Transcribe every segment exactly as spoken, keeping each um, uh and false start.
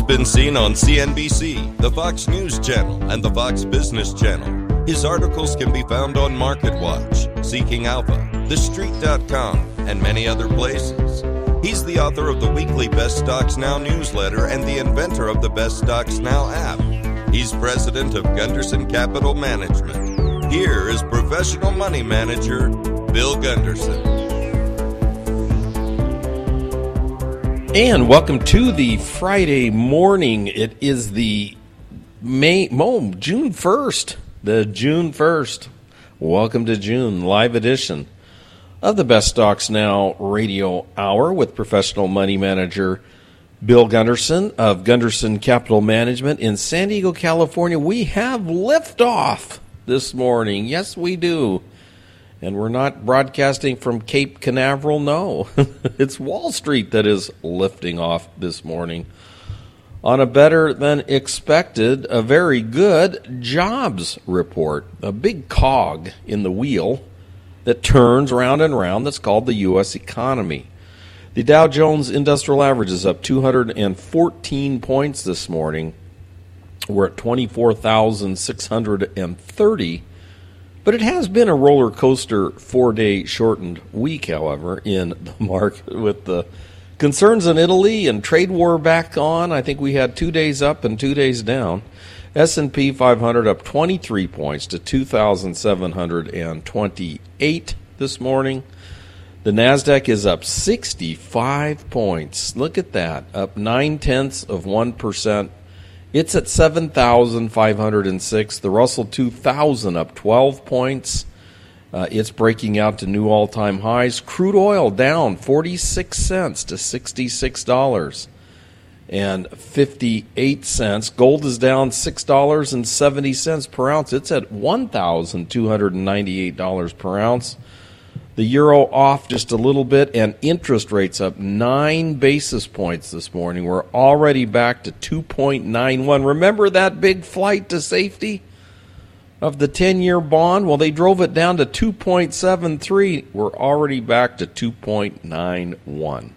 been seen on C N B C, the Fox News Channel, and the Fox Business Channel. His articles can be found on MarketWatch, Seeking Alpha, The Street dot com, and many other places. He's the author of the weekly Best Stocks Now newsletter and the inventor of the Best Stocks Now app. He's president of Gunderson Capital Management. Here is professional money manager, Bill Gunderson. And welcome to the Friday morning. It is the May, oh, June first. The June first. Welcome to June, live edition of the Best Stocks Now radio hour with professional money manager Bill Gunderson of Gunderson Capital Management in San Diego, California. We have liftoff this morning. Yes, we do. And we're not broadcasting from Cape Canaveral, no. It's Wall Street that is lifting off this morning on a better than expected, a very good jobs report, a big cog in the wheel that turns round and round that's called the U S economy. The Dow Jones Industrial Average is up two hundred fourteen points this morning. We're at twenty-four thousand six hundred thirty. But it has been a roller coaster four-day shortened week, however, in the market with the concerns in Italy and trade war back on. I think we had two days up and two days down. S and P five hundred up twenty-three points to two thousand seven hundred twenty-eight this morning. The NASDAQ is up sixty-five points. Look at that, up nine-tenths of one percent. It's at seven thousand five hundred six. The Russell two thousand up twelve points. Uh, it's breaking out to new all-time highs. Crude oil down forty-six cents to sixty-six dollars and fifty-eight cents. Gold is down six dollars and seventy cents per ounce. It's at one thousand two hundred ninety-eight dollars per ounce. The euro off just a little bit, and interest rates up nine basis points this morning. We're already back to two point nine one. Remember that big flight to safety of the ten-year bond? Well, they drove it down to two point seven three. We're already back to two point nine one.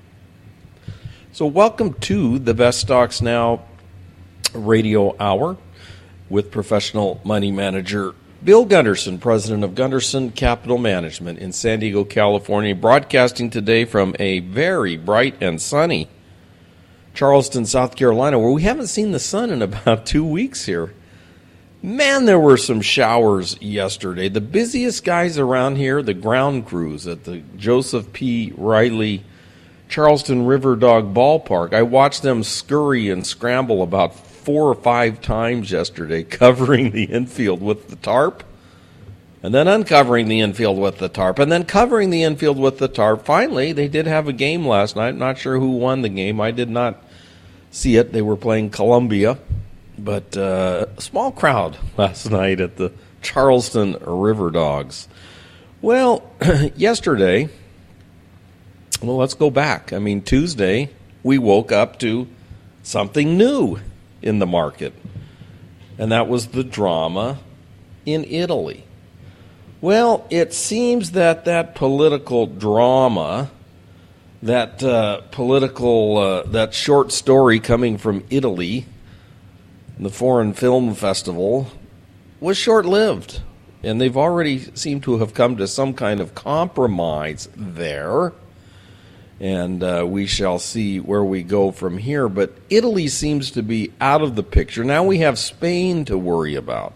So welcome to the Best Stocks Now radio hour with professional money manager Bill Gunderson, president of Gunderson Capital Management in San Diego, California, broadcasting today from a very bright and sunny Charleston, South Carolina, where we haven't seen the sun in about two weeks here. Man, there were some showers yesterday. The busiest guys around here, the ground crews at the Joseph P. Riley Charleston River Dog Ballpark. I watched them scurry and scramble about four or five times yesterday, covering the infield with the tarp, and then uncovering the infield with the tarp, and then covering the infield with the tarp. Finally, they did have a game last night. I'm not sure who won the game. I did not see it. They were playing Columbia, but uh, a small crowd last night at the Charleston River Dogs. Well, yesterday, well, let's go back. I mean, Tuesday, we woke up to something new in the market, and that was the drama in Italy. Well, it seems that that political drama, that uh, political, uh, that short story coming from Italy, the Foreign Film Festival, was short-lived, and they've already seemed to have come to some kind of compromise there. And uh, we shall see where we go from here. But Italy seems to be out of the picture. Now we have Spain to worry about.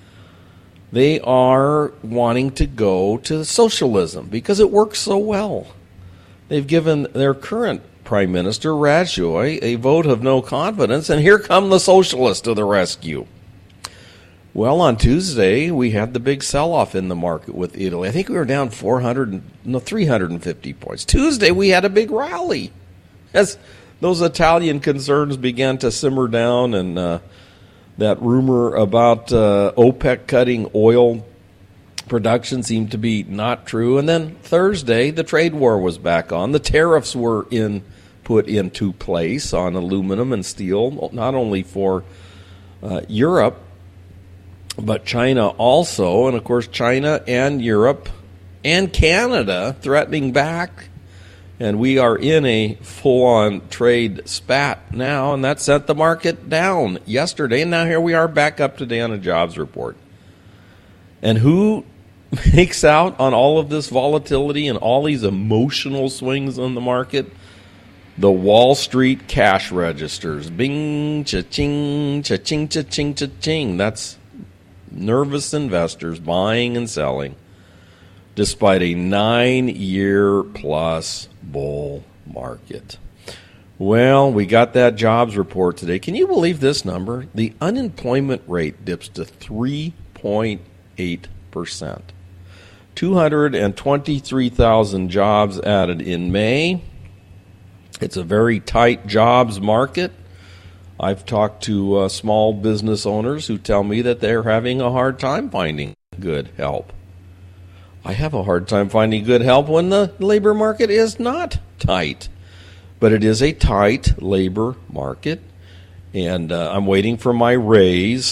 They are wanting to go to socialism because it works so well. They've given their current Prime Minister, Rajoy, a vote of no confidence, and here come the socialists to the rescue. Well, on Tuesday, we had the big sell-off in the market with Italy. I think we were down four hundred, no, three hundred fifty points. Tuesday, we had a big rally as those Italian concerns began to simmer down, and uh, that rumor about uh, OPEC cutting oil production seemed to be not true. And then Thursday, the trade war was back on. The tariffs were in put into place on aluminum and steel, not only for uh, Europe, but China also, and of course China and Europe and Canada threatening back And we are in a full-on trade spat now, and that sent the market down yesterday. And now here we are back up today on a jobs report. And who makes out on all of this volatility and all these emotional swings on the market? The Wall Street cash registers. Bing, cha-ching, cha-ching, cha-ching, cha-ching. That's nervous investors buying and selling despite a nine-year-plus bull market. Well, we got that jobs report today. Can you believe this number? The unemployment rate dips to three point eight percent. two hundred twenty-three thousand jobs added in May. It's a very tight jobs market. I've talked to uh, small business owners who tell me that they're having a hard time finding good help. I have a hard time finding good help when the labor market is not tight. But it is a tight labor market, and uh, I'm waiting for my raise.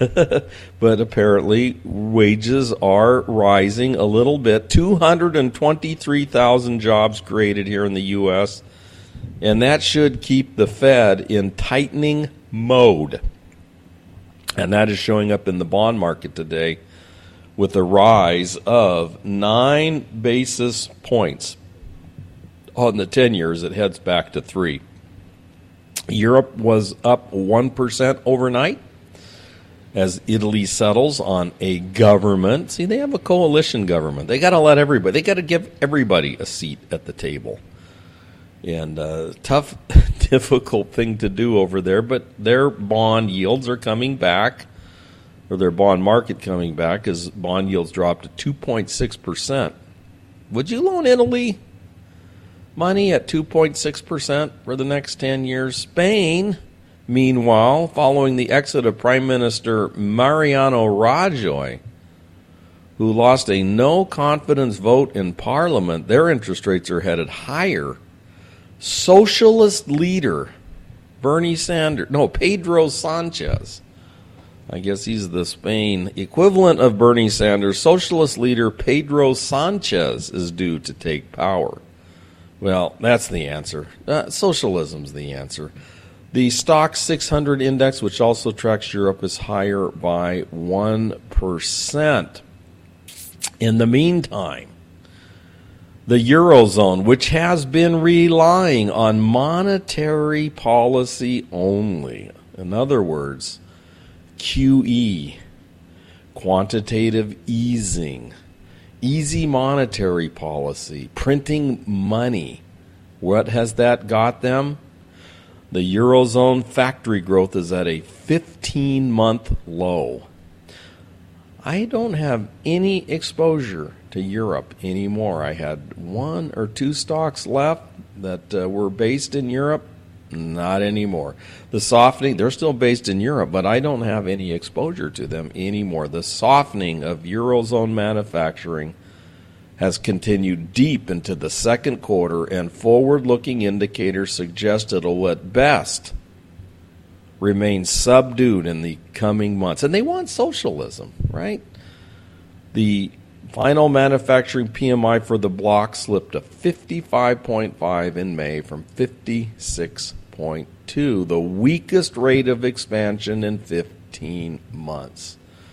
But apparently wages are rising a little bit. two hundred twenty-three thousand jobs created here in the U S, and that should keep the Fed in tightening mode. And that is showing up in the bond market today with a rise of nine basis points. On the ten years, it heads back to three. Europe was up one percent overnight as Italy settles on a government. See, they have a coalition government. They got to let everybody, they got to give everybody a seat at the table. And uh, tough, difficult thing to do over there, but their bond yields are coming back, or their bond market coming back, as bond yields dropped to two point six percent. Would you loan Italy money at two point six percent for the next ten years? Spain, meanwhile, following the exit of Prime Minister Mariano Rajoy, who lost a no-confidence vote in Parliament, their interest rates are headed higher. Socialist leader Bernie Sanders, no, Pedro Sanchez, I guess he's the Spain equivalent of Bernie Sanders, socialist leader Pedro Sanchez is due to take power. Well, that's the answer. Uh, socialism's the answer. The Stock six hundred index, which also tracks Europe, is higher by one percent. In the meantime, the Eurozone, which has been relying on monetary policy only, in other words, Q E, quantitative easing, easy monetary policy, printing money. What has that got them? The Eurozone factory growth is at a fifteen-month low. I don't have any exposure to Europe anymore. I had one or two stocks left that uh, were based in Europe. Not anymore. The softening, they're still based in Europe, but I don't have any exposure to them anymore. The softening of Eurozone manufacturing has continued deep into the second quarter, and forward-looking indicators suggest it'll at best remain subdued in the coming months. And they want socialism, right? The final manufacturing P M I for the block slipped to fifty-five point five in May from fifty-six point two, the weakest rate of expansion in fifteen months.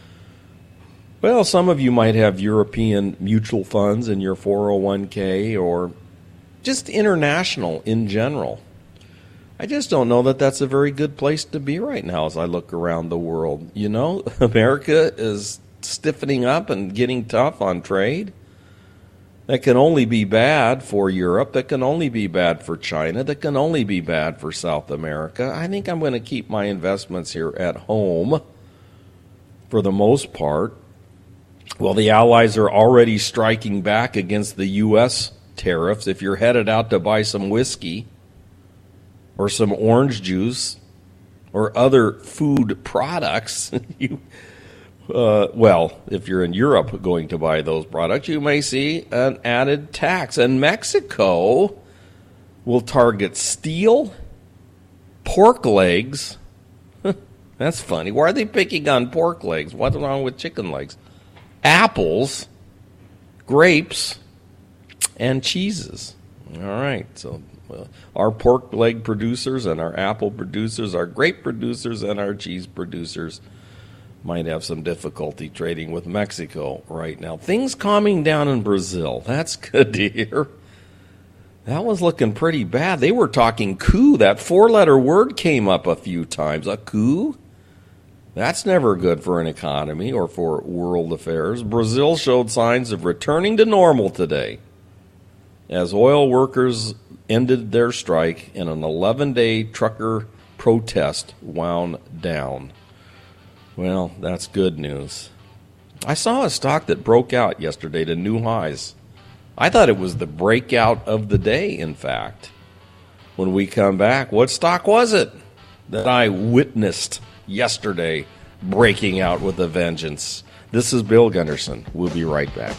Well, some of you might have European mutual funds in your four oh one k or just international in general. I just don't know that that's a very good place to be right now as I look around the world. You know, America is stiffening up and getting tough on trade. That can only be bad for Europe. That can only be bad for China. That can only be bad for South America. I think I'm going to keep my investments here at home for the most part. Well, the allies are already striking back against the U S tariffs. If you're headed out to buy some whiskey or some orange juice or other food products, you, uh, well, if you're in Europe going to buy those products, you may see an added tax. And Mexico will target steel, pork legs. That's funny. Why are they picking on pork legs? What's wrong with chicken legs? Apples, grapes, and cheeses. All right. So uh, our pork leg producers and our apple producers, our grape producers and our cheese producers might have some difficulty trading with Mexico right now. Things calming down in Brazil. That's good to hear. That was looking pretty bad. They were talking coup. That four-letter word came up a few times. A coup? That's never good for an economy or for world affairs. Brazil showed signs of returning to normal today as oil workers ended their strike and an eleven-day trucker protest wound down. Well, that's good news. I saw a stock that broke out yesterday to new highs. I thought it was the breakout of the day, in fact. When we come back, what stock was it that I witnessed yesterday breaking out with a vengeance? This is Bill Gunderson. We'll be right back.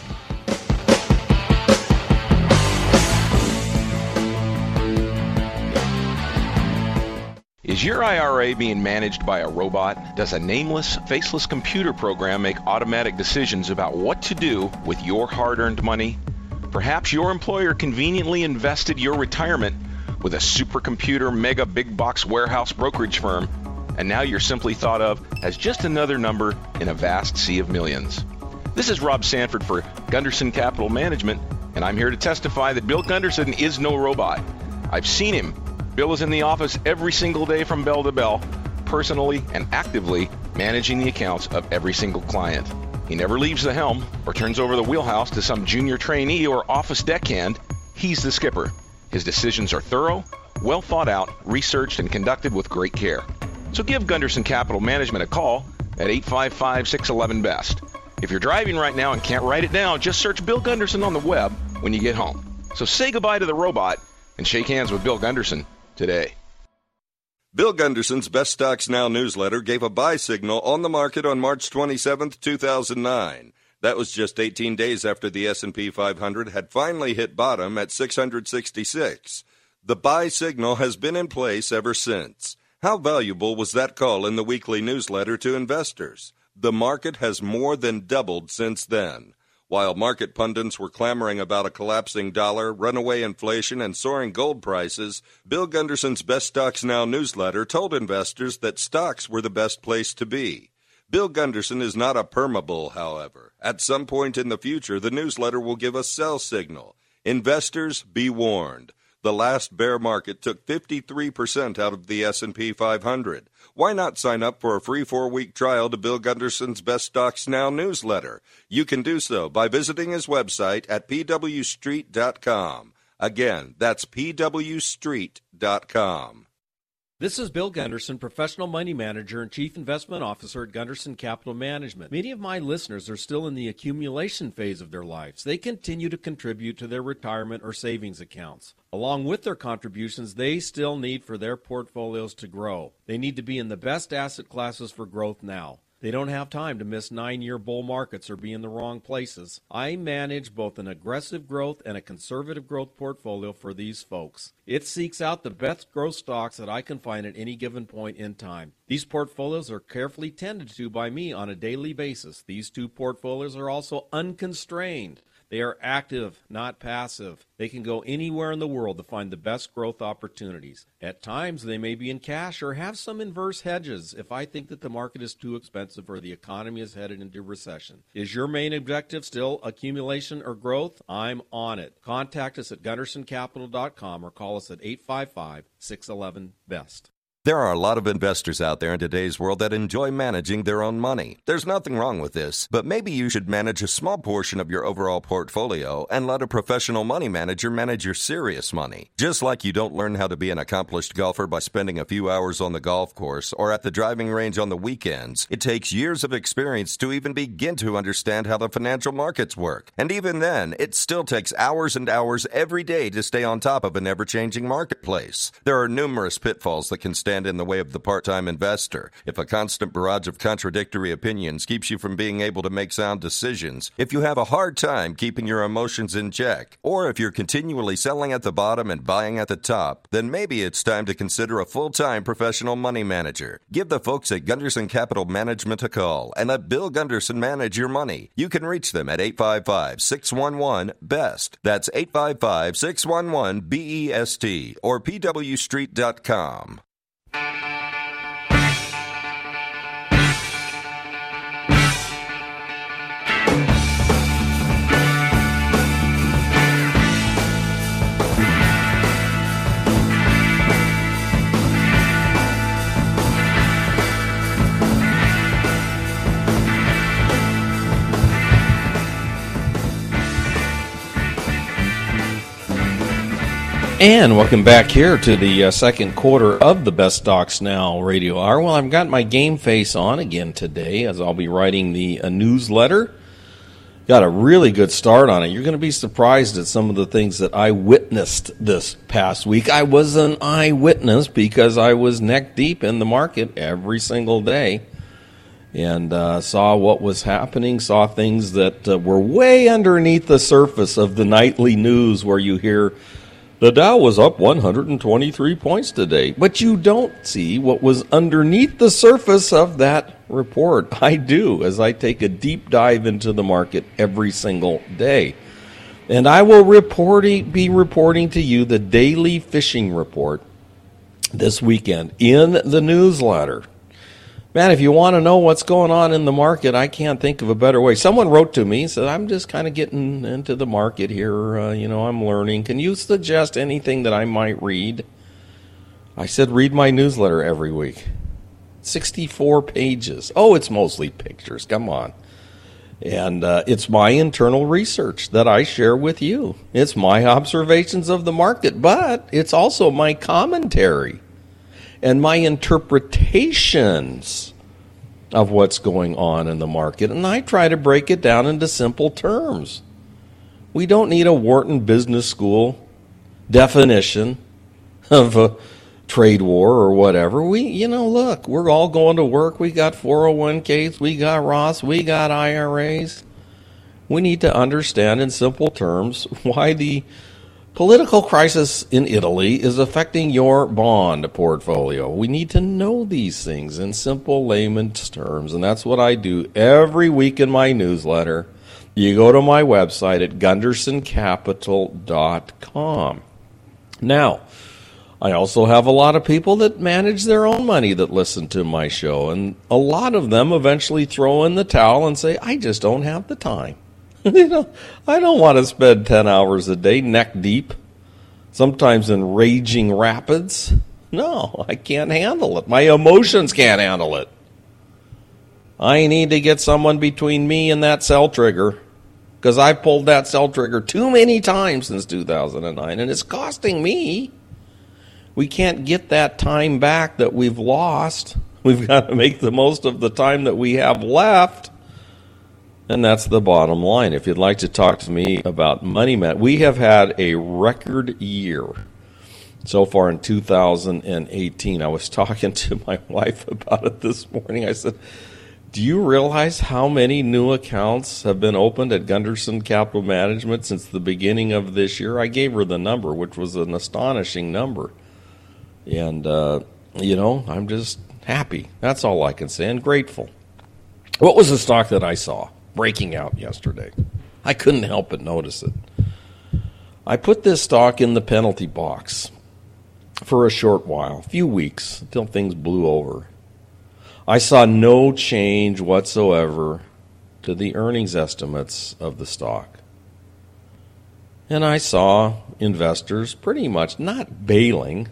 Is your I R A being managed by a robot? Does a nameless, faceless computer program make automatic decisions about what to do with your hard-earned money? Perhaps your employer conveniently invested your retirement with a supercomputer mega big box warehouse brokerage firm, and now you're simply thought of as just another number in a vast sea of millions. This is Rob Sanford for Gunderson Capital Management, and I'm here to testify that Bill Gunderson is no robot. I've seen him. Bill is in the office every single day from bell to bell, personally and actively managing the accounts of every single client. He never leaves the helm or turns over the wheelhouse to some junior trainee or office deckhand. He's the skipper. His decisions are thorough, well thought out, researched, and conducted with great care. So give Gunderson Capital Management a call at eight five five, six one one, B E S T. If you're driving right now and can't write it down, just search Bill Gunderson on the web when you get home. So say goodbye to the robot and shake hands with Bill Gunderson today. Bill Gunderson's Best Stocks Now newsletter gave a buy signal on the market on March twenty-seventh, two thousand nine. That was just eighteen days after the S and P five hundred had finally hit bottom at six hundred sixty-six. The buy signal has been in place ever since. How valuable was that call in the weekly newsletter to investors? The market has more than doubled since then. While market pundits were clamoring about a collapsing dollar, runaway inflation, and soaring gold prices, Bill Gunderson's Best Stocks Now newsletter told investors that stocks were the best place to be. Bill Gunderson is not a permabull, however. At some point in the future, the newsletter will give a sell signal. Investors, be warned. The last bear market took fifty-three percent out of the S and P five hundred. Why not sign up for a free four-week trial to Bill Gunderson's Best Stocks Now newsletter? You can do so by visiting his website at p w street dot com. Again, that's p w street dot com. This is Bill Gunderson, Professional Money Manager and Chief Investment Officer at Gunderson Capital Management. Many of my listeners are still in the accumulation phase of their lives. They continue to contribute to their retirement or savings accounts. Along with their contributions, they still need for their portfolios to grow. They need to be in the best asset classes for growth now. They don't have time to miss nine-year bull markets or be in the wrong places. I manage both an aggressive growth and a conservative growth portfolio for these folks. It seeks out the best growth stocks that I can find at any given point in time. These portfolios are carefully tended to by me on a daily basis. These two portfolios are also unconstrained. They are active, not passive. They can go anywhere in the world to find the best growth opportunities. At times, they may be in cash or have some inverse hedges if I think that the market is too expensive or the economy is headed into recession. Is your main objective still accumulation or growth? I'm on it. Contact us at gunderson capital dot com or call us at eight five five, six one one, B E S T. There are a lot of investors out there in today's world that enjoy managing their own money. There's nothing wrong with this, but maybe you should manage a small portion of your overall portfolio and let a professional money manager manage your serious money. Just like you don't learn how to be an accomplished golfer by spending a few hours on the golf course or at the driving range on the weekends, it takes years of experience to even begin to understand how the financial markets work. And even then, it still takes hours and hours every day to stay on top of an ever-changing marketplace. There are numerous pitfalls that can stand stand in the way of the part-time investor, if a constant barrage of contradictory opinions keeps you from being able to make sound decisions, if you have a hard time keeping your emotions in check, or if you're continually selling at the bottom and buying at the top, then maybe it's time to consider a full-time professional money manager. Give the folks at Gunderson Capital Management a call and let Bill Gunderson manage your money. You can reach them at eight five five, six one one, B E S T. That's eight five five, six one one, B E S T or P W street dot com. And welcome back here to the uh, second quarter of the Best Stocks Now radio hour. Well, I've got my game face on again today as I'll be writing the uh, newsletter. Got a really good start on it. You're going to be surprised at some of the things that I witnessed this past week. I was an eyewitness because I was neck deep in the market every single day and uh, saw what was happening, saw things that uh, were way underneath the surface of the nightly news where you hear the Dow was up one hundred twenty-three points today. But you don't see what was underneath the surface of that report. I do, as I take a deep dive into the market every single day. And I will reporting, be reporting to you the daily fishing report this weekend in the newsletter. Man, if you want to know what's going on in the market, I can't think of a better way. Someone wrote to me, said, I'm just kind of getting into the market here. Uh, you know, I'm learning. Can you suggest anything that I might read? I said, read my newsletter every week. sixty-four pages. Oh, it's mostly pictures. Come on. And uh, it's my internal research that I share with you. It's my observations of the market, but it's also my commentary and my interpretations of what's going on in the market. And I try to break it down into simple terms. We don't need a Wharton Business School definition of a trade war or whatever. We, you know, look, we're all going to work. We got four oh one k's, we got Roths, we got I R As. We need to understand in simple terms why the political crisis in Italy is affecting your bond portfolio. We need to know these things in simple layman's terms, and that's what I do every week in my newsletter. You go to my website at gunderson capital dot com. Now, I also have a lot of people that manage their own money that listen to my show, and a lot of them eventually throw in the towel and say, I just don't have the time. You know, I don't want to spend ten hours a day neck deep, sometimes in raging rapids. No, I can't handle it. My emotions can't handle it. I need to get someone between me and that sell trigger, because I pulled that sell trigger too many times since two thousand nine, and it's costing me. We can't get that time back that we've lost. We've got to make the most of the time that we have left. And that's the bottom line. If you'd like to talk to me about Money Mat, we have had a record year so far in two thousand eighteen. I was talking to my wife about it this morning. I said, do you realize how many new accounts have been opened at Gunderson Capital Management since the beginning of this year? I gave her the number, which was an astonishing number. And, uh, you know, I'm just happy. That's all I can say, and grateful. What was the stock that I saw breaking out yesterday? I couldn't help but notice it. I put this stock in the penalty box for a short while, a few weeks, until things blew over. I saw no change whatsoever to the earnings estimates of the stock. And I saw investors pretty much not bailing,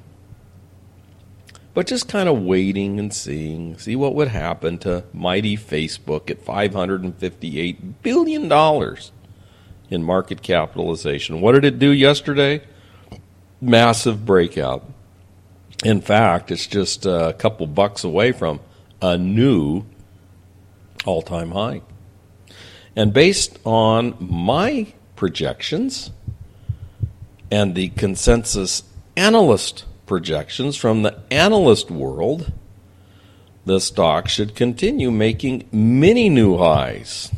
but just kind of waiting and seeing, see what would happen to mighty Facebook at five hundred fifty-eight billion dollars in market capitalization. What did it do yesterday? Massive breakout. In fact, it's just a couple bucks away from a new all-time high. And based on my projections and the consensus analyst projections from the analyst world, the stock should continue making many new highs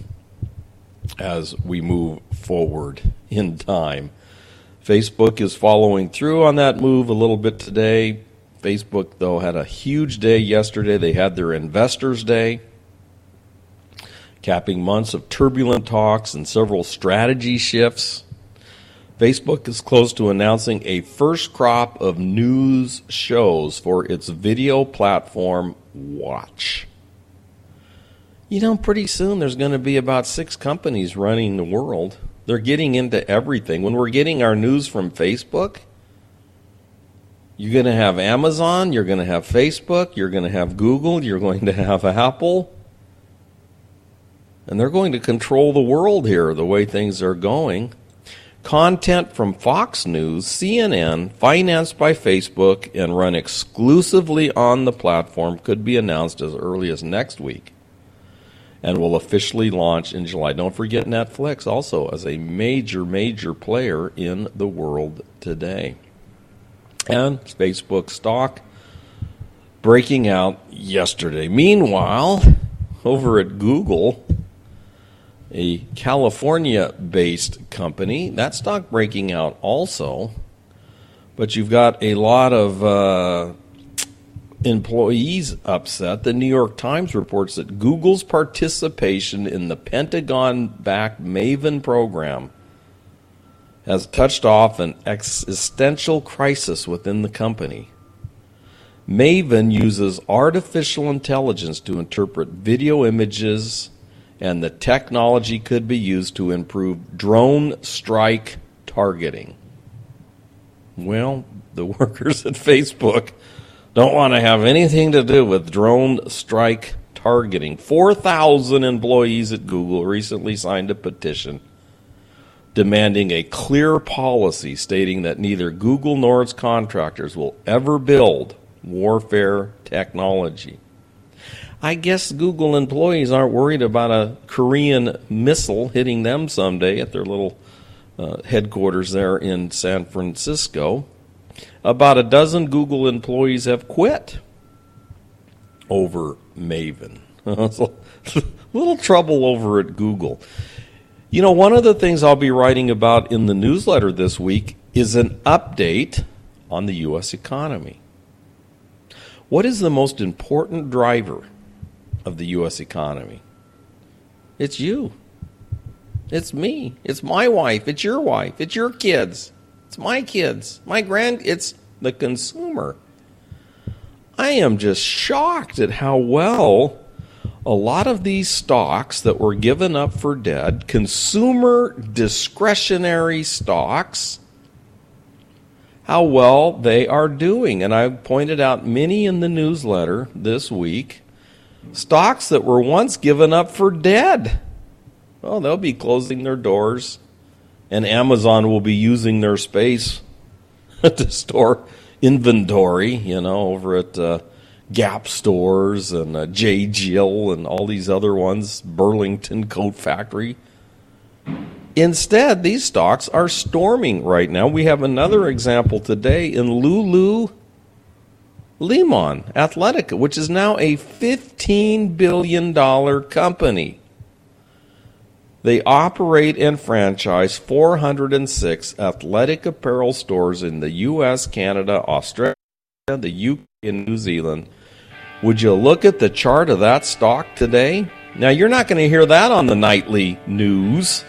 as we move forward in time. Facebook is following through on that move a little bit today. Facebook, though, had a huge day yesterday. They had their Investors Day, capping months of turbulent talks and several strategy shifts. Facebook is close to announcing a first crop of news shows for its video platform, Watch. You know, pretty soon there's going to be about six companies running the world. They're getting into everything. When we're getting our news from Facebook, you're going to have Amazon, you're going to have Facebook, you're going to have Google, you're going to have Apple. And they're going to control the world here, the way things are going. Content from Fox News, C N N, financed by Facebook and run exclusively on the platform, could be announced as early as next week and will officially launch in July. Don't forget Netflix also as a major, major player in the world today. And Facebook stock breaking out yesterday. Meanwhile, over at Google, a California-based company, that stock breaking out also, but you've got a lot of uh, employees upset. The New York Times reports that Google's participation in the Pentagon-backed Maven program has touched off an existential crisis within the company. Maven uses artificial intelligence to interpret video images, and the technology could be used to improve drone strike targeting. Well, the workers at Facebook don't want to have anything to do with drone strike targeting. four thousand employees at Google recently signed a petition demanding a clear policy stating that neither Google nor its contractors will ever build warfare technology. I guess Google employees aren't worried about a Korean missile hitting them someday at their little uh, headquarters there in San Francisco. About a dozen Google employees have quit over Maven. It's a little trouble over at Google. You know, one of the things I'll be writing about in the newsletter this week is an update on the U S economy. What is the most important driver of the U S economy? It's you. It's me. It's my wife. It's your wife. It's your kids. It's my kids. My grand. It's the consumer. I am just shocked at how well a lot of these stocks that were given up for dead, consumer discretionary stocks, how well they are doing. And I pointed out many in the newsletter this week. Stocks that were once given up for dead. Well, they'll be closing their doors, and Amazon will be using their space to store inventory, you know, over at uh, Gap stores and uh, J. Jill and all these other ones, Burlington Coat Factory. Instead, these stocks are storming right now. We have another example today in Lulu Lemon Athletica, which is now a fifteen billion dollars company. They operate and franchise four hundred six athletic apparel stores in the U S, Canada, Australia, the U K, and New Zealand. Would you look at the chart of that stock today? Now, you're not going to hear that on the nightly news.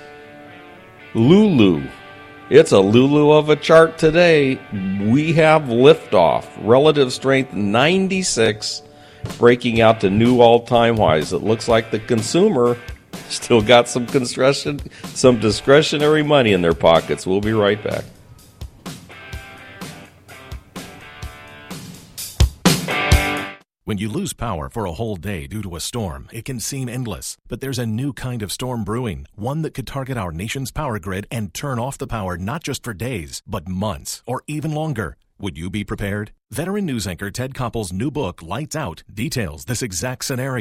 Lulu. It's a Lulu of a chart today. We have liftoff. Relative strength ninety-six, breaking out to new all-time highs. It looks like the consumer still got some discretion, some discretionary money in their pockets. We'll be right back. When you lose power for a whole day due to a storm, it can seem endless. But there's a new kind of storm brewing, one that could target our nation's power grid and turn off the power not just for days, but months or even longer. Would you be prepared? Veteran news anchor Ted Koppel's new book, Lights Out, details this exact scenario.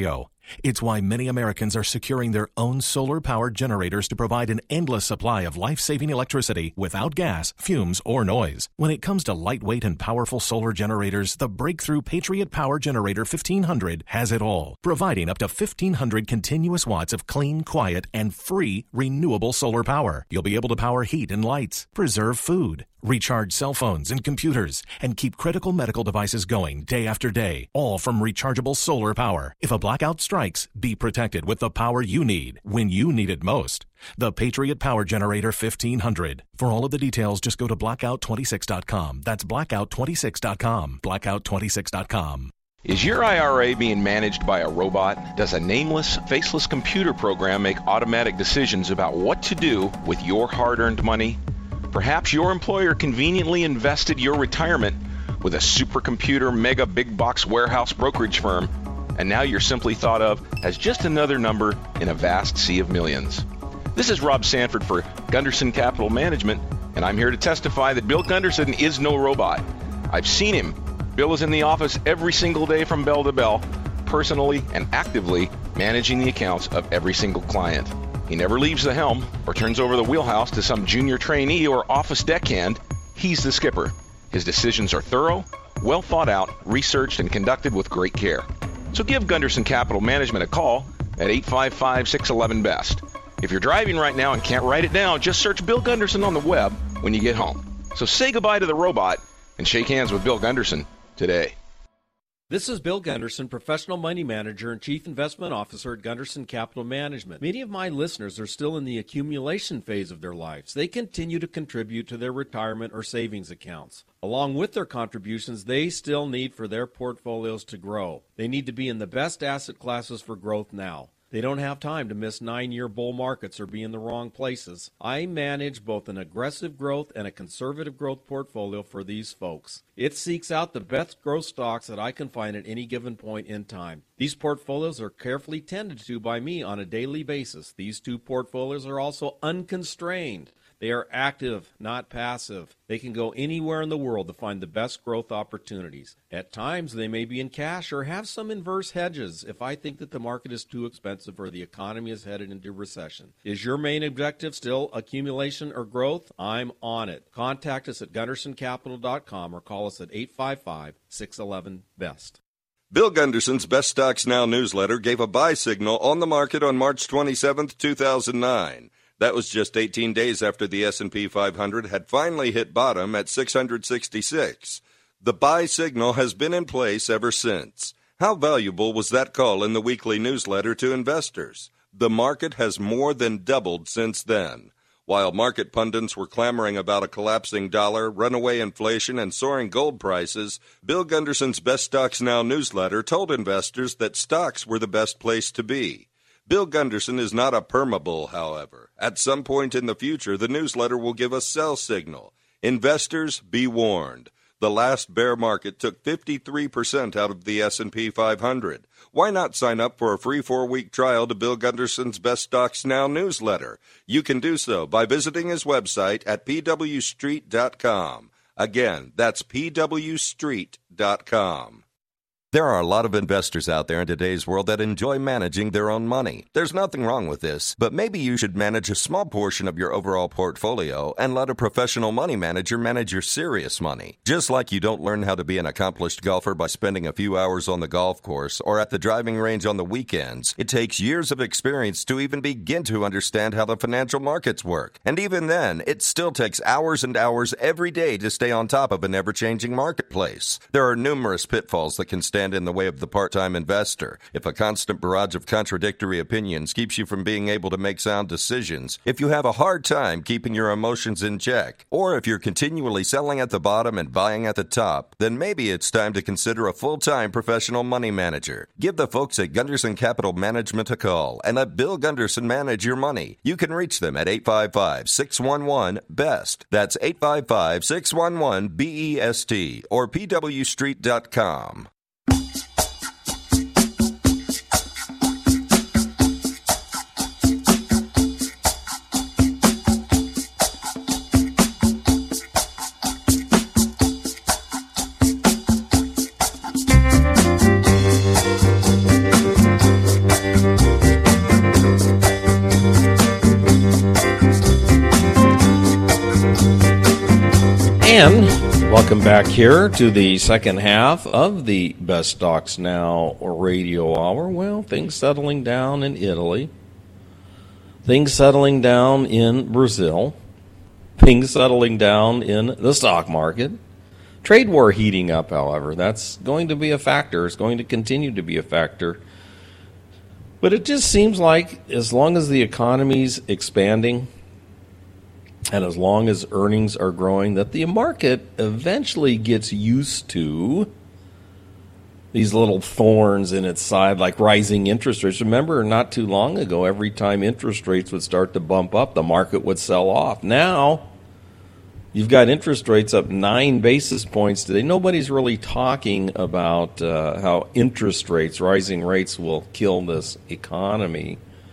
It's why many Americans are securing their own solar-powered generators to provide an endless supply of life-saving electricity without gas, fumes, or noise. When it comes to lightweight and powerful solar generators, the breakthrough Patriot Power Generator fifteen hundred has it all, providing up to fifteen hundred continuous watts of clean, quiet, and free renewable solar power. You'll be able to power heat and lights, preserve food, recharge cell phones and computers, and keep critical medical devices going day after day, all from rechargeable solar power. If a blackout strikes, be protected with the power you need when you need it most. The Patriot Power Generator fifteen hundred. For all of the details, just go to blackout twenty-six dot com. That's blackout twenty-six dot com. blackout twenty-six dot com. Is your I R A being managed by a robot? Does a nameless, faceless computer program make automatic decisions about what to do with your hard-earned money? Perhaps your employer conveniently invested your retirement with a supercomputer mega big box warehouse brokerage firm, and now you're simply thought of as just another number in a vast sea of millions. This is Rob Sanford for Gunderson Capital Management, and I'm here to testify that Bill Gunderson is no robot. I've seen him. Bill is in the office every single day from bell to bell, personally and actively managing the accounts of every single client. He never leaves the helm or turns over the wheelhouse to some junior trainee or office deckhand. He's the skipper. His decisions are thorough, well thought out, researched, and conducted with great care. So give Gunderson Capital Management a call at eight five five, six one one, B E S T. If you're driving right now and can't write it down, just search Bill Gunderson on the web when you get home. So say goodbye to the robot and shake hands with Bill Gunderson today. This is Bill Gunderson, Professional Money Manager and Chief Investment Officer at Gunderson Capital Management. Many of my listeners are still in the accumulation phase of their lives. They continue to contribute to their retirement or savings accounts. Along with their contributions, they still need for their portfolios to grow. They need to be in the best asset classes for growth now. They don't have time to miss nine-year bull markets or be in the wrong places. I manage both an aggressive growth and a conservative growth portfolio for these folks. It seeks out the best growth stocks that I can find at any given point in time. These portfolios are carefully tended to by me on a daily basis. These two portfolios are also unconstrained. They are active, not passive. They can go anywhere in the world to find the best growth opportunities. At times, they may be in cash or have some inverse hedges if I think that the market is too expensive or the economy is headed into recession. Is your main objective still accumulation or growth? I'm on it. Contact us at gunderson capital dot com or call us at eight five five, six one one, B E S T. Bill Gunderson's Best Stocks Now newsletter gave a buy signal on the market on March twenty-seventh, two thousand nine. That was just eighteen days after the S and P five hundred had finally hit bottom at six hundred sixty-six. The buy signal has been in place ever since. How valuable was that call in the weekly newsletter to investors? The market has more than doubled since then. While market pundits were clamoring about a collapsing dollar, runaway inflation, and soaring gold prices, Bill Gunderson's Best Stocks Now newsletter told investors that stocks were the best place to be. Bill Gunderson is not a permabull, however. At some point in the future, the newsletter will give a sell signal. Investors, be warned. The last bear market took fifty-three percent out of the S and P five hundred. Why not sign up for a free four-week trial to Bill Gunderson's Best Stocks Now newsletter? You can do so by visiting his website at p w street dot com. Again, that's p w street dot com. There are a lot of investors out there in today's world that enjoy managing their own money. There's nothing wrong with this, but maybe you should manage a small portion of your overall portfolio and let a professional money manager manage your serious money. Just like you don't learn how to be an accomplished golfer by spending a few hours on the golf course or at the driving range on the weekends, it takes years of experience to even begin to understand how the financial markets work. And even then, it still takes hours and hours every day to stay on top of an ever-changing marketplace. There are numerous pitfalls that can stand in the way of the part-time investor. If a constant barrage of contradictory opinions keeps you from being able to make sound decisions, if you have a hard time keeping your emotions in check, or if you're continually selling at the bottom and buying at the top, then maybe it's time to consider a full-time professional money manager. Give the folks at Gunderson Capital Management a call and let Bill Gunderson manage your money. You can reach them at eight five five, six one one, B E S T. That's eight five five, six one one, B E S T or p w street dot com. And welcome back here to the second half of the Best Stocks Now radio hour. Well, things settling down in Italy. Things settling down in Brazil. Things settling down in the stock market. Trade war heating up, however. That's going to be a factor. It's going to continue to be a factor. But it just seems like as long as the economy's expanding and as long as earnings are growing, that the market eventually gets used to these little thorns in its side, like rising interest rates. Remember, not too long ago, every time interest rates would start to bump up, the market would sell off. Now, you've got interest rates up nine basis points today. Nobody's really talking about uh, how interest rates, rising rates, will kill this economy.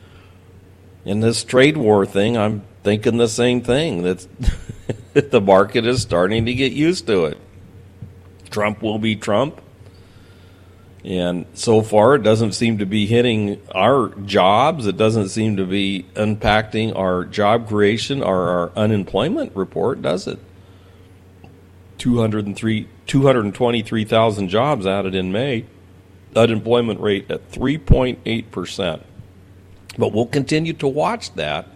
In this trade war thing, I'm thinking the same thing, that the market is starting to get used to it. Trump will be Trump. And so far, it doesn't seem to be hitting our jobs. It doesn't seem to be impacting our job creation or our unemployment report, does it? two hundred three, two hundred twenty-three thousand jobs added in May. Unemployment rate at three point eight percent. But we'll continue to watch that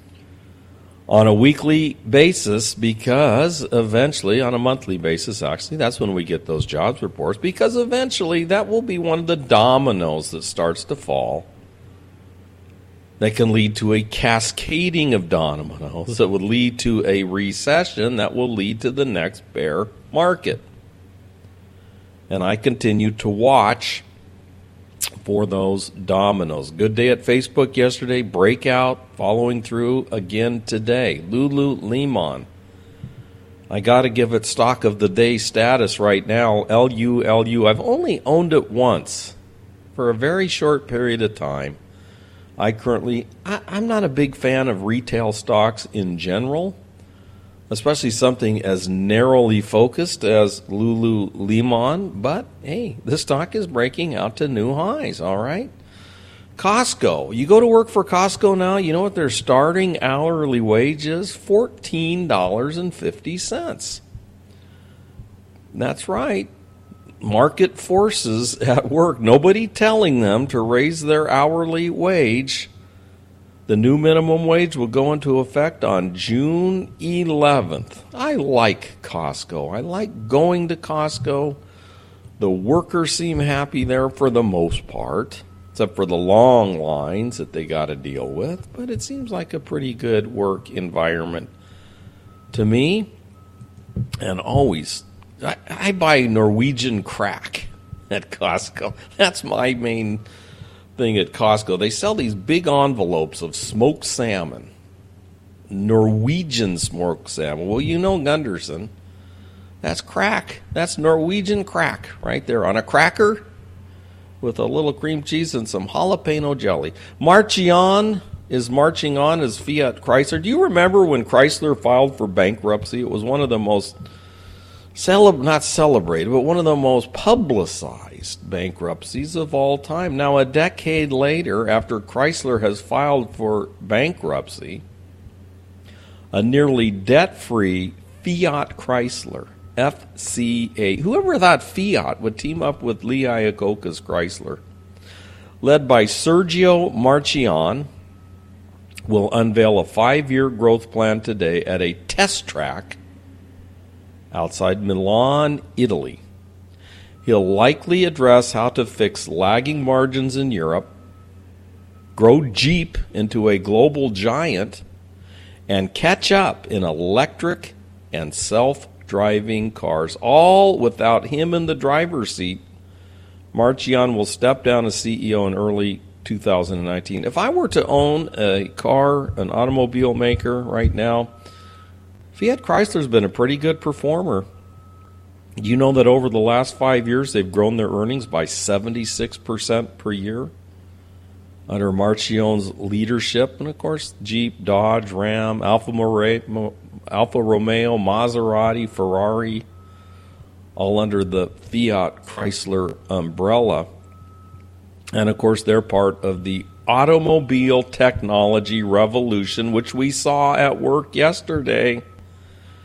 on a weekly basis, because eventually, on a monthly basis, actually, that's when we get those jobs reports, because eventually that will be one of the dominoes that starts to fall that can lead to a cascading of dominoes that would lead to a recession that will lead to the next bear market. And I continue to watch for those dominoes. Good day at Facebook yesterday. Breakout following through again today. Lululemon. I got to give it stock of the day status right now. L U L U. I've only owned it once for a very short period of time. I currently, I, I'm not a big fan of retail stocks in general, especially something as narrowly focused as Lululemon. But, hey, this stock is breaking out to new highs, all right? Costco. You go to work for Costco now, you know what their starting hourly wage is? fourteen dollars and fifty cents. That's right. Market forces at work. Nobody telling them to raise their hourly wage. The new minimum wage will go into effect on June eleventh. I like Costco. I like going to Costco. The workers seem happy there for the most part, except for the long lines that they got to deal with. But it seems like a pretty good work environment to me. And always, I, I buy Norwegian crack at Costco. That's my main thing at Costco. They sell these big envelopes of smoked salmon, Norwegian smoked salmon. Well, you know Gunderson. That's crack. That's Norwegian crack right there on a cracker with a little cream cheese and some jalapeno jelly. Marchion is marching on as Fiat Chrysler. Do you remember when Chrysler filed for bankruptcy? It was one of the most Celeb- not celebrated, but one of the most publicized bankruptcies of all time. Now, a decade later, after Chrysler has filed for bankruptcy, a nearly debt-free Fiat Chrysler, F C A, whoever thought Fiat would team up with Lee Iacocca's Chrysler, led by Sergio Marchionne, will unveil a five-year growth plan today at a test track outside Milan, Italy. He'll likely address how to fix lagging margins in Europe, grow Jeep into a global giant, and catch up in electric and self-driving cars, all without him in the driver's seat. Marchionne will step down as C E O in early two thousand nineteen. If I were to own a car, an automobile maker right now, Fiat Chrysler's been a pretty good performer. You know that over the last five years, they've grown their earnings by seventy-six percent per year under Marchionne's leadership. And, of course, Jeep, Dodge, Ram, Alfa, More- Alfa Romeo, Maserati, Ferrari, all under the Fiat Chrysler umbrella. And, of course, they're part of the automobile technology revolution, which we saw at work yesterday.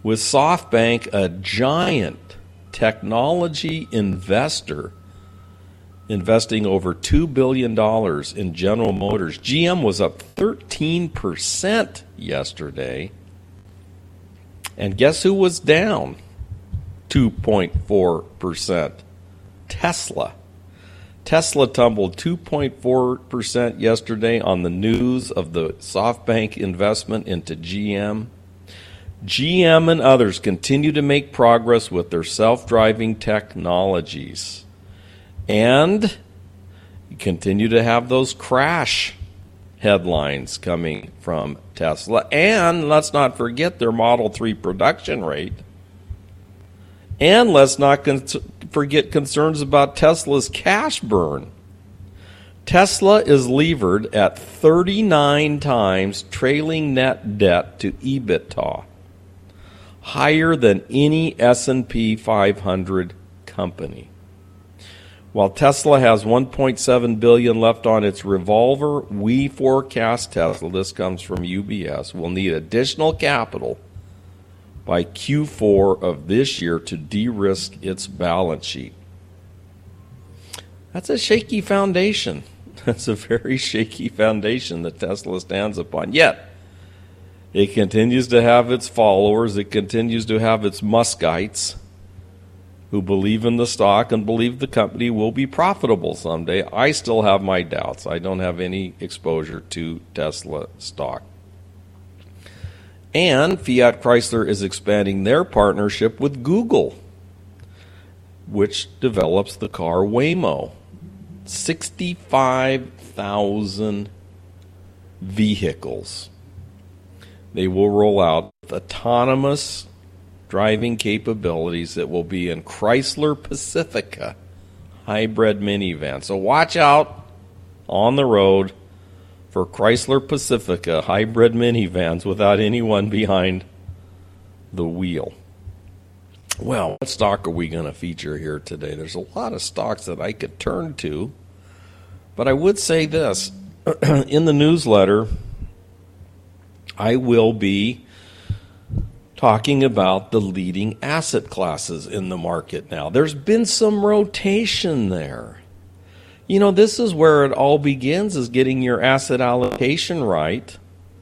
with SoftBank, a giant technology investor, investing over two billion dollars in General Motors. G M was up thirteen percent yesterday. And guess who was down two point four percent? Tesla. Tesla tumbled two point four percent yesterday on the news of the SoftBank investment into G M. G M and others continue to make progress with their self-driving technologies. And you continue to have those crash headlines coming from Tesla. And let's not forget their Model three production rate. And let's not con- forget concerns about Tesla's cash burn. Tesla is levered at thirty-nine times trailing net debt to EBITDA, higher than any S and P five hundred company. While Tesla has one point seven billion dollars left on its revolver, we forecast Tesla, this comes from U B S, will need additional capital by Q four of this year to de-risk its balance sheet. That's a shaky foundation. That's a very shaky foundation that Tesla stands upon. Yet, it continues to have its followers. It continues to have its Muskites who believe in the stock and believe the company will be profitable someday. I still have my doubts. I don't have any exposure to Tesla stock. And Fiat Chrysler is expanding their partnership with Google, which develops the car Waymo. sixty-five thousand vehicles. They will roll out with autonomous driving capabilities that will be in Chrysler Pacifica hybrid minivan. So watch out on the road for Chrysler Pacifica hybrid minivans without anyone behind the wheel. Well, what stock are we going to feature here today? There's a lot of stocks that I could turn to, but I would say this. In the newsletter, I will be talking about the leading asset classes in the market now. There's been some rotation there. You know, this is where it all begins, is getting your asset allocation right.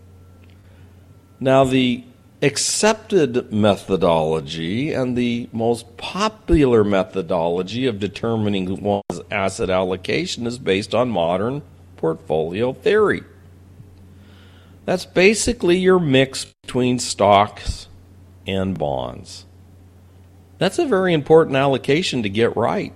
Now, the accepted methodology and the most popular methodology of determining one's asset allocation is based on modern portfolio theory. That's basically your mix between stocks and bonds. That's a very important allocation to get right.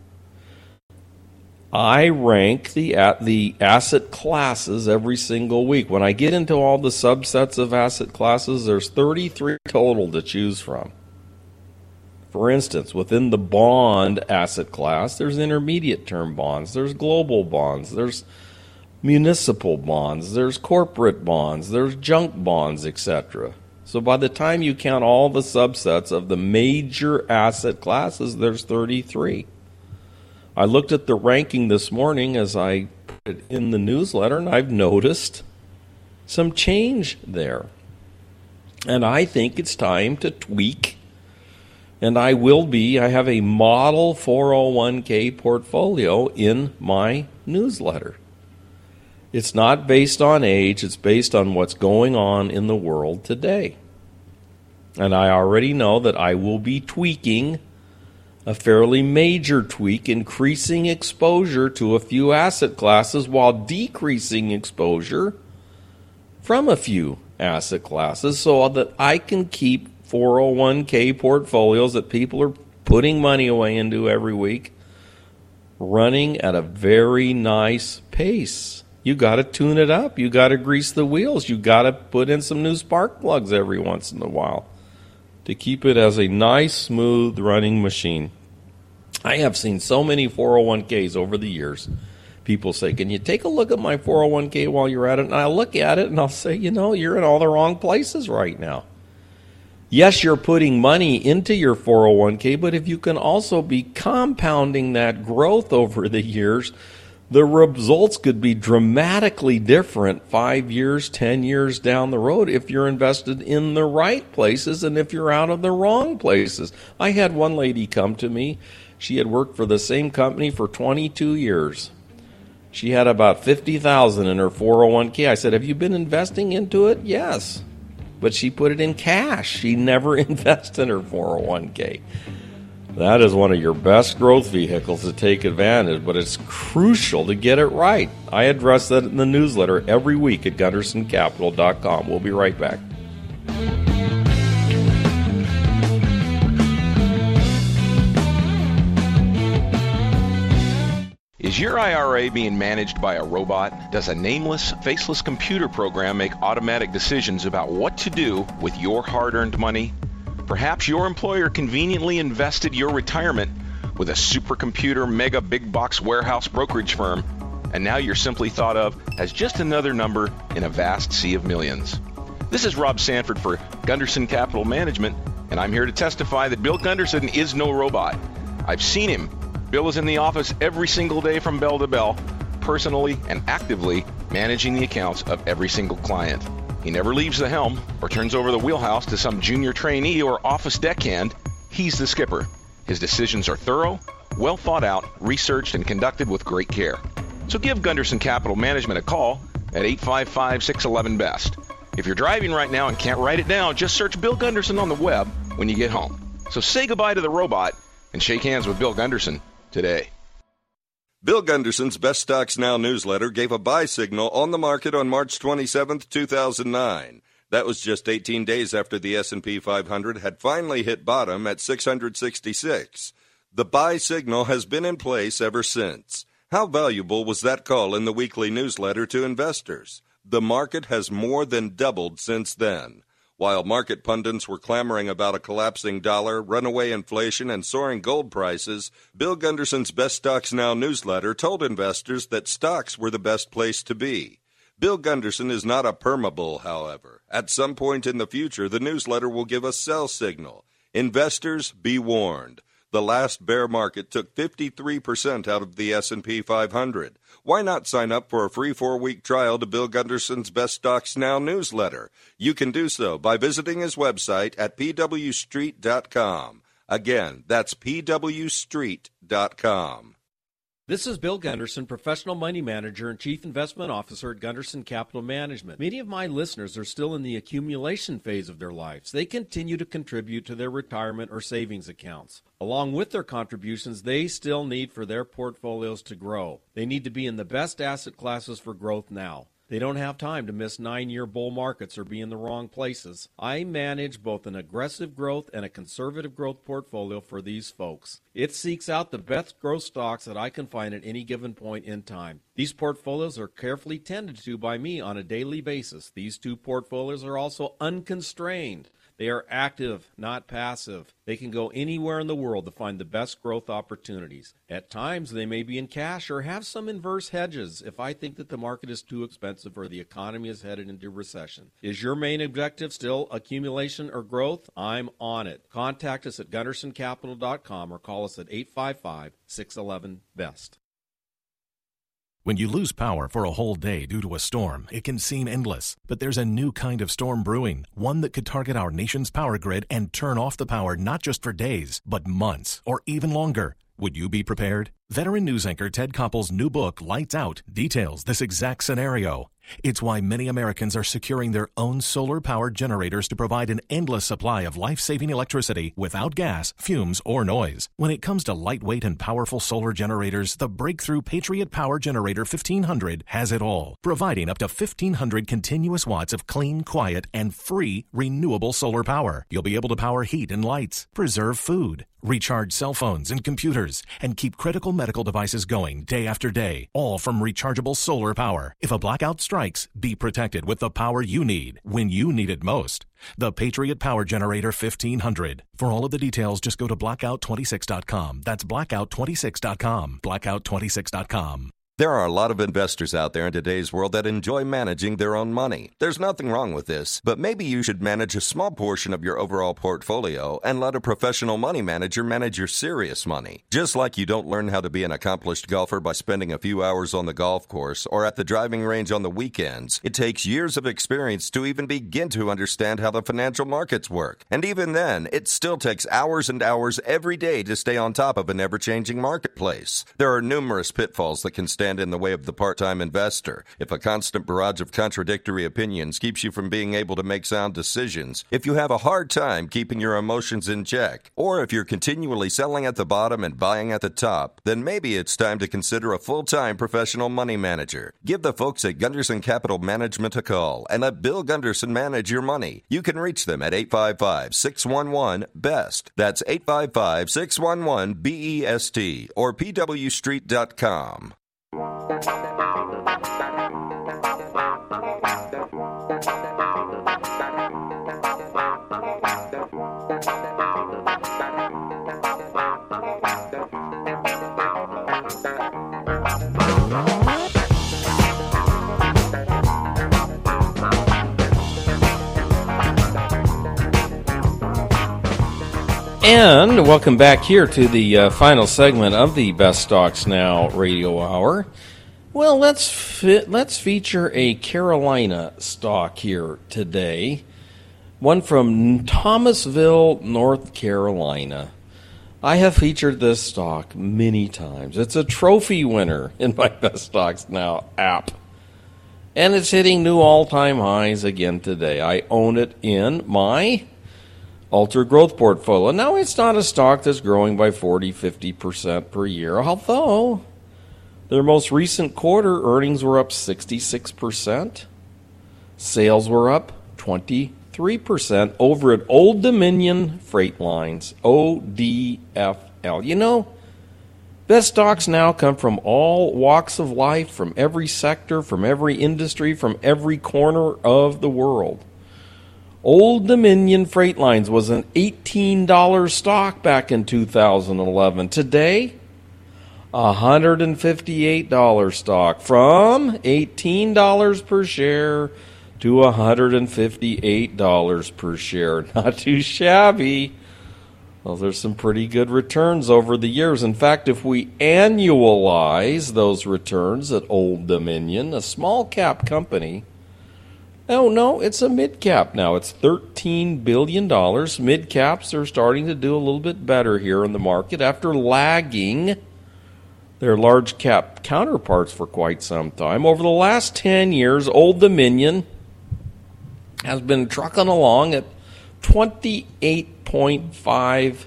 I rank the at the asset classes every single week. When I get into all the subsets of asset classes, there's thirty-three total to choose from. For instance, within the bond asset class, there's intermediate term bonds, there's global bonds, there's municipal bonds, there's corporate bonds, there's junk bonds, et cetera. So by the time you count all the subsets of the major asset classes, there's thirty-three. I looked at the ranking this morning as I put it in the newsletter, and I've noticed some change there. And I think it's time to tweak, and I will be. I have a model four oh one k portfolio in my newsletter. It's not based on age, it's based on what's going on in the world today. And I already know that I will be tweaking a fairly major tweak, increasing exposure to a few asset classes while decreasing exposure from a few asset classes so that I can keep four oh one k portfolios that people are putting money away into every week running at a very nice pace. You got to tune it up. You got to grease the wheels. You got to put in some new spark plugs every once in a while to keep it as a nice, smooth running machine. I have seen so many four oh one k's over the years. People say, can you take a look at my four oh one k while you're at it? And I look at it and I'll say, you know, you're in all the wrong places right now. Yes, you're putting money into your four oh one k, but if you can also be compounding that growth over the years, the results could be dramatically different five years, ten years down the road if you're invested in the right places and if you're out of the wrong places. I had one lady come to me. She had worked for the same company for twenty-two years. She had about fifty thousand dollars in her four oh one k. I said, have you been investing into it? Yes. But she put it in cash. She never invested in her four oh one k. That is one of your best growth vehicles to take advantage, but it's crucial to get it right. I address that in the newsletter every week at Gunderson Capital dot com. We'll be right back. Is your I R A being managed by a robot? Does a nameless, faceless computer program make automatic decisions about what to do with your hard-earned money? Perhaps your employer conveniently invested your retirement with a supercomputer mega big box warehouse brokerage firm, and now you're simply thought of as just another number in a vast sea of millions. This is Rob Sanford for Gunderson Capital Management, and I'm here to testify that Bill Gunderson is no robot. I've seen him. Bill is in the office every single day from bell to bell, personally and actively managing the accounts of every single client. He never leaves the helm or turns over the wheelhouse to some junior trainee or office deckhand. He's the skipper. His decisions are thorough, well thought out, researched, and conducted with great care. So give Gunderson Capital Management a call at eight five five, six one one, B E S T. If you're driving right now and can't write it down, just search Bill Gunderson on the web when you get home. So say goodbye to the robot and shake hands with Bill Gunderson today. Bill Gunderson's Best Stocks Now newsletter gave a buy signal on the market on March twenty-seventh, two thousand nine. That was just eighteen days after the S and P five hundred had finally hit bottom at six hundred sixty-six. The buy signal has been in place ever since. How valuable was that call in the weekly newsletter to investors? The market has more than doubled since then. While market pundits were clamoring about a collapsing dollar, runaway inflation, and soaring gold prices, Bill Gunderson's Best Stocks Now newsletter told investors that stocks were the best place to be. Bill Gunderson is not a permabull, however. At some point in the future, the newsletter will give a sell signal. Investors, be warned. The last bear market took fifty-three percent out of the S and P five hundred. Why not sign up for a free four-week trial to Bill Gunderson's Best Stocks Now newsletter? You can do so by visiting his website at p w street dot com. Again, that's p w street dot com. This is Bill Gunderson, Professional Money Manager and Chief Investment Officer at Gunderson Capital Management. Many of my listeners are still in the accumulation phase of their lives. They continue to contribute to their retirement or savings accounts. Along with their contributions, they still need for their portfolios to grow. They need to be in the best asset classes for growth now. They don't have time to miss nine-year bull markets or be in the wrong places. I manage both an aggressive growth and a conservative growth portfolio for these folks. It seeks out the best growth stocks that I can find at any given point in time. These portfolios are carefully tended to by me on a daily basis. These two portfolios are also unconstrained. They are active, not passive. They can go anywhere in the world to find the best growth opportunities. At times, they may be in cash or have some inverse hedges if I think that the market is too expensive or the economy is headed into recession. Is your main objective still accumulation or growth? I'm on it. Contact us at Gunderson Capital dot com or call us at eight five five, six one one, B E S T. When you lose power for a whole day due to a storm, it can seem endless. But there's a new kind of storm brewing, one that could target our nation's power grid and turn off the power not just for days, but months or even longer. Would you be prepared? Veteran news anchor Ted Koppel's new book, Lights Out, details this exact scenario. It's why many Americans are securing their own solar-powered generators to provide an endless supply of life-saving electricity without gas, fumes, or noise. When it comes to lightweight and powerful solar generators, the breakthrough Patriot Power Generator fifteen hundred has it all, providing up to fifteen hundred continuous watts of clean, quiet, and free renewable solar power. You'll be able to power heat and lights, preserve food, recharge cell phones and computers, and keep critical medical devices going day after day, all from rechargeable solar power. If a blackout strikes, be protected with the power you need when you need it most. The Patriot Power Generator fifteen hundred. For all of the details, just go to blackout twenty-six dot com. That's blackout twenty-six dot com. blackout twenty-six dot com. There are a lot of investors out there in today's world that enjoy managing their own money. There's nothing wrong with this, but maybe you should manage a small portion of your overall portfolio and let a professional money manager manage your serious money. Just like you don't learn how to be an accomplished golfer by spending a few hours on the golf course or at the driving range on the weekends, it takes years of experience to even begin to understand how the financial markets work. And even then, it still takes hours and hours every day to stay on top of an ever-changing marketplace. There are numerous pitfalls that can stand in the way of the part-time investor. If a constant barrage of contradictory opinions keeps you from being able to make sound decisions, if you have a hard time keeping your emotions in check, or if you're continually selling at the bottom and buying at the top, then maybe it's time to consider a full-time professional money manager. Give the folks at Gunderson Capital Management a call and let Bill Gunderson manage your money. You can reach them at eight five five, six one one, B E S T. That's eight five five, six one one, B E S T or P W street dot com. And welcome back here to the uh, final segment of the Best Stocks Now radio hour. Well, let's fit, let's feature a Carolina stock here today, one from Thomasville, North Carolina. I have featured this stock many times. It's a trophy winner in my Best Stocks Now app, and it's hitting new all-time highs again today. I own it in my Ultra Growth portfolio. Now, it's not a stock that's growing by forty, fifty percent per year, although their most recent quarter earnings were up sixty-six percent. Sales were up twenty-three percent over at Old Dominion Freight Lines, O D F L. You know, Best Stocks Now come from all walks of life, from every sector, from every industry, from every corner of the world. Old Dominion Freight Lines was an eighteen dollars stock back in two thousand eleven. Today, a one hundred fifty-eight dollars stock, from eighteen dollars per share to one hundred fifty-eight dollars per share. Not too shabby. Well, there's some pretty good returns over the years. In fact, if we annualize those returns at Old Dominion, a small cap company, oh, no, it's a mid-cap now. It's thirteen billion dollars. Mid-caps are starting to do a little bit better here in the market after lagging their large-cap counterparts for quite some time. Over the last ten years, Old Dominion has been trucking along at twenty-eight point five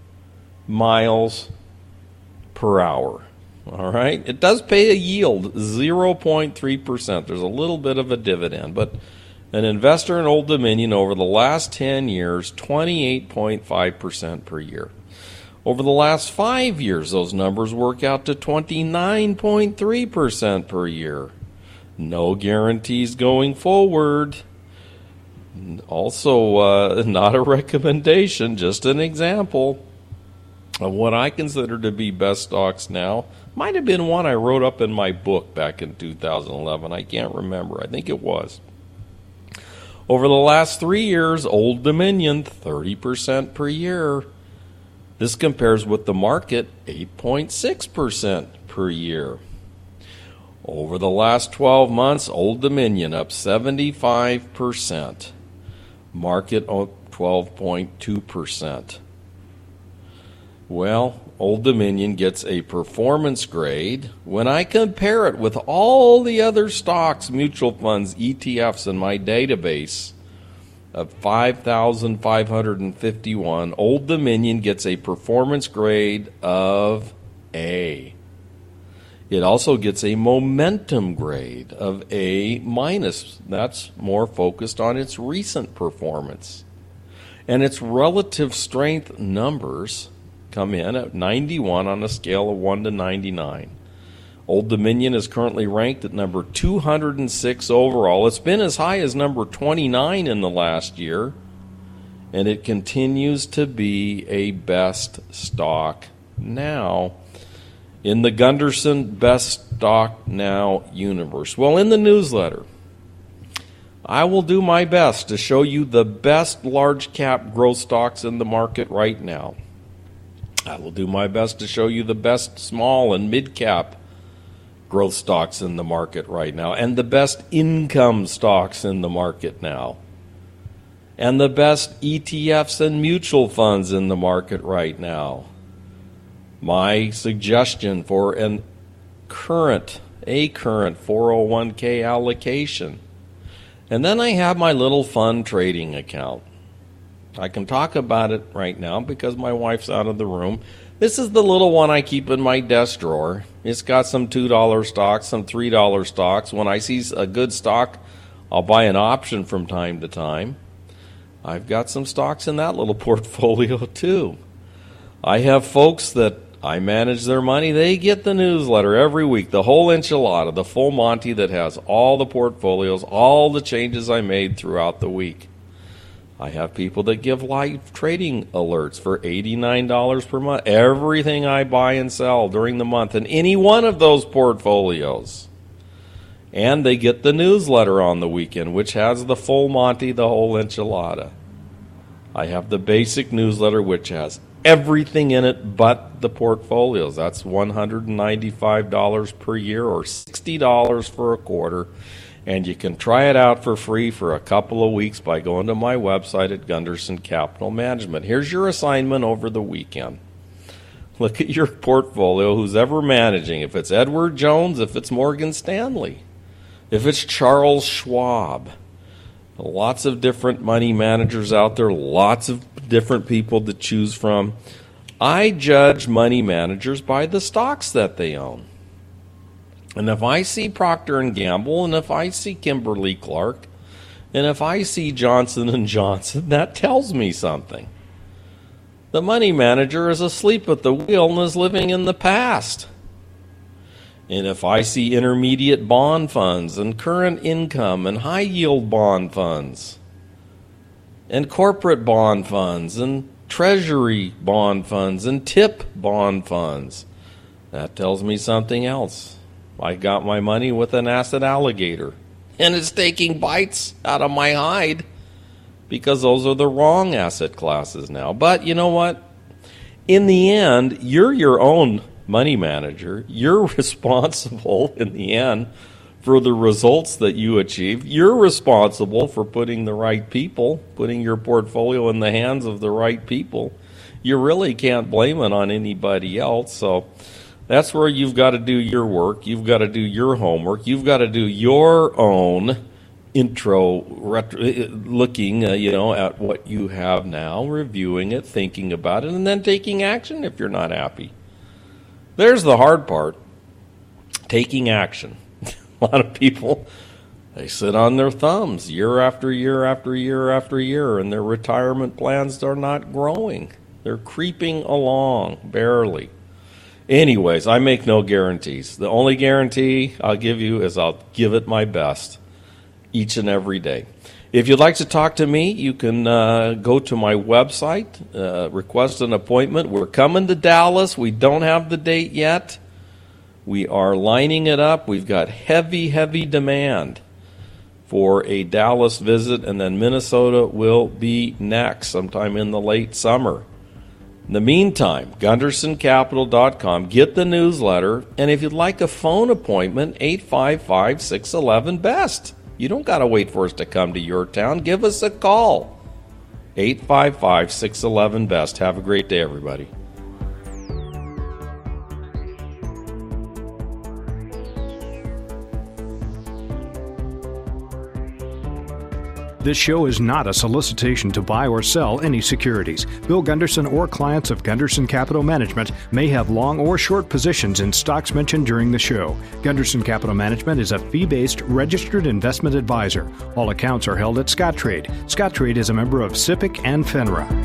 miles per hour. All right? It does pay a yield, zero point three percent. There's a little bit of a dividend, but an investor in Old Dominion over the last ten years, twenty-eight point five percent per year. Over the last five years, those numbers work out to twenty-nine point three percent per year. No guarantees going forward. Also, uh, not a recommendation, just an example of what I consider to be best stocks now. Might have been one I wrote up in my book back in two thousand eleven. I can't remember. I think it was. Over the last three years, Old Dominion, thirty percent per year. This compares with the market, eight point six percent per year. Over the last twelve months, Old Dominion up seventy-five percent. Market up twelve point two percent. Well, Old Dominion gets a performance grade when I compare it with all the other stocks, mutual funds, E T Fs in my database of five thousand five hundred fifty-one. Old Dominion gets a performance grade of A. It also gets a momentum grade of A minus. That's more focused on its recent performance. And its relative strength numbers come in at ninety-one on a scale of one to ninety-nine. Old Dominion is currently ranked at number two hundred six overall. It's been as high as number twenty-nine in the last year, and it continues to be a best stock now. in the Gunderson Best Stock Now universe? Well, in the newsletter, I will do my best to show you the best large cap growth stocks in the market right now. I will do my best to show you the best small and mid cap growth stocks in the market right now, and the best income stocks in the market now, and the best E T Fs and mutual funds in the market right now. My suggestion for an current, a current four oh one k allocation. And then I have my little fun trading account. I can talk about it right now because my wife's out of the room. This is the little one I keep in my desk drawer. It's got some two dollar stocks, some three dollar stocks. When I see a good stock, I'll buy an option from time to time. I've got some stocks in that little portfolio too. I have folks that I manage their money. They get the newsletter every week, the whole enchilada, the full Monty that has all the portfolios, all the changes I made throughout the week. I have people that give live trading alerts for eighty-nine dollars per month. Everything I buy and sell during the month in any one of those portfolios. And they get the newsletter on the weekend, which has the full Monty, the whole enchilada. I have the basic newsletter, which has everything in it but the portfolios. That's one hundred ninety-five dollars per year or sixty dollars for a quarter. And you can try it out for free for a couple of weeks by going to my website at Gunderson Capital Management. Here's your assignment over the weekend. Look at your portfolio, who's ever managing. If it's Edward Jones, if it's Morgan Stanley, if it's Charles Schwab. Lots of different money managers out there, lots of different people to choose from. I judge money managers by the stocks that they own. And if I see Procter and Gamble, and if I see Kimberly-Clark, and if I see Johnson and Johnson, that tells me something. The money manager is asleep at the wheel and is living in the past. And if I see intermediate bond funds and current income and high-yield bond funds and corporate bond funds and treasury bond funds and tip bond funds, that tells me something else. I got my money with an asset alligator, and it's taking bites out of my hide because those are the wrong asset classes now. But you know what? In the end, you're your own money manager. You're responsible in the end for the results that you achieve. You're responsible for putting the right people, putting your portfolio in the hands of the right people. You really can't blame it on anybody else. So that's where you've got to do your work. You've got to do your homework. You've got to do your own intro, retro, looking, uh, you know, at what you have now, reviewing it, thinking about it, and then taking action if you're not happy. There's the hard part, taking action. A lot of people, they sit on their thumbs year after year after year after year, and their retirement plans are not growing. They're creeping along, barely. Anyways, I make no guarantees. The only guarantee I'll give you is I'll give it my best each and every day. If you'd like to talk to me, you can uh, go to my website, uh, request an appointment. We're coming to Dallas. We don't have the date yet. We are lining it up. We've got heavy, heavy demand for a Dallas visit, and then Minnesota will be next sometime in the late summer. In the meantime, Gunderson Capital dot com. Get the newsletter, and if you'd like a phone appointment, eight five five, six one one, B E S T. You don't got to wait for us to come to your town. Give us a call. eight five five, six one one, B E S T. Have a great day, everybody. This show is not a solicitation to buy or sell any securities. Bill Gunderson or clients of Gunderson Capital Management may have long or short positions in stocks mentioned during the show. Gunderson Capital Management is a fee-based registered investment advisor. All accounts are held at Scottrade. Scottrade is a member of SIPC and FINRA.